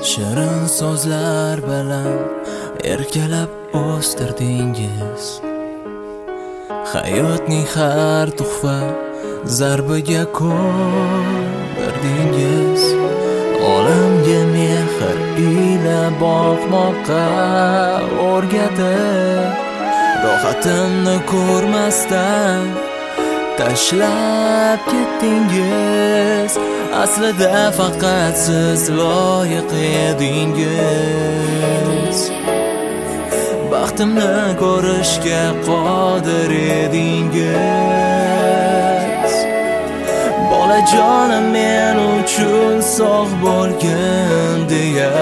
Shirin so'zlar bilan erkalab o'stirdingiz. Hayotning har tuhfa zarbiga ko'rdingiz. Olamga mehr ila boqmoqqa o'rgatib, rohatimni ko'rmasdan tashlab ketdingiz. Aslida faqat siz loyiq edingiz. Baxtimni ko'rishga qodir edingiz. Bolajonim men uchun sog' bo'lgin deya,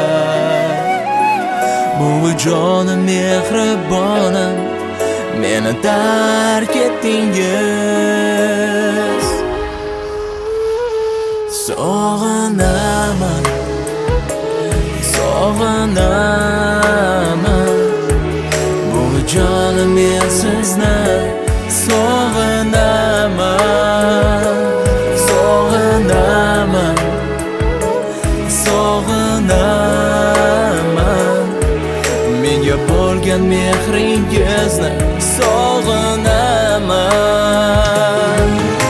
buvijonim mehribonim meni tark etdingiz. Sog'inaman, sog'inaman, buvijonim men sizni sog'inaman, sog'inaman, sog'inaman, menga bo'lgan mehringizni sog'inaman.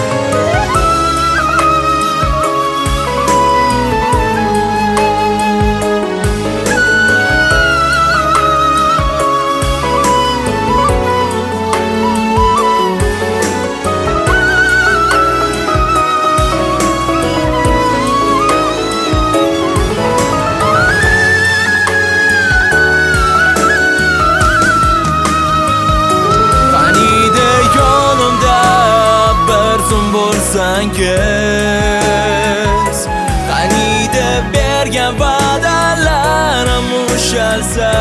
Bo'lsangiz, qaniydi bergan va'dalarim ushalsa,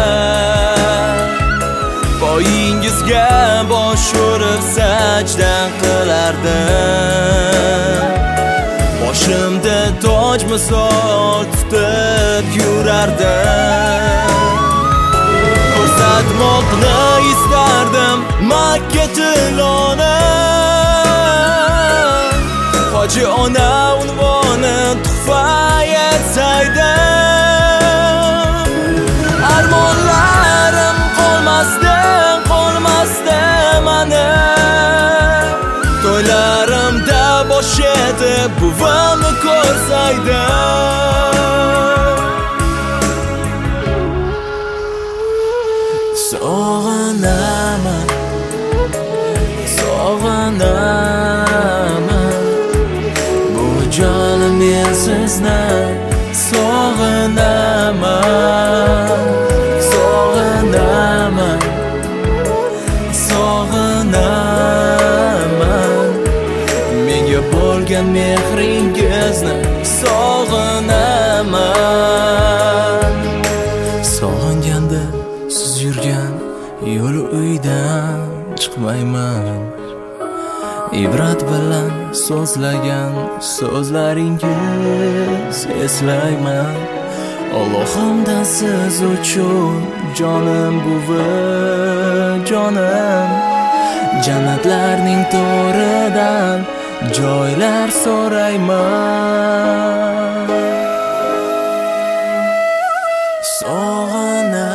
poyingizga bosh urib sajda qilardim. Boshimda toj misol tutib yurardim. Ko'rsatmoqni istardim Makka tiloni, Hoji ona unvoni tuhfa etsaydim. Armonlarim qolmasdi mani, to'ylarimda bosh etib buvamni ko'rsaydim. Sog'inaman, sog'inaman, jonim men sizni sog'inaman, sog'inaman, sog'inaman, menga bo'lgan mehringizni sog'inaman. Sog'inganda siz yurgan yo'l uydan chiqmayman. Ibrat bilan so'zlagan so'zlaringiz eslayman. Allohimdan siz uchun jonim buvi, jonim, jannatlarning to'ridan joylar so'rayman. Sog'inaman.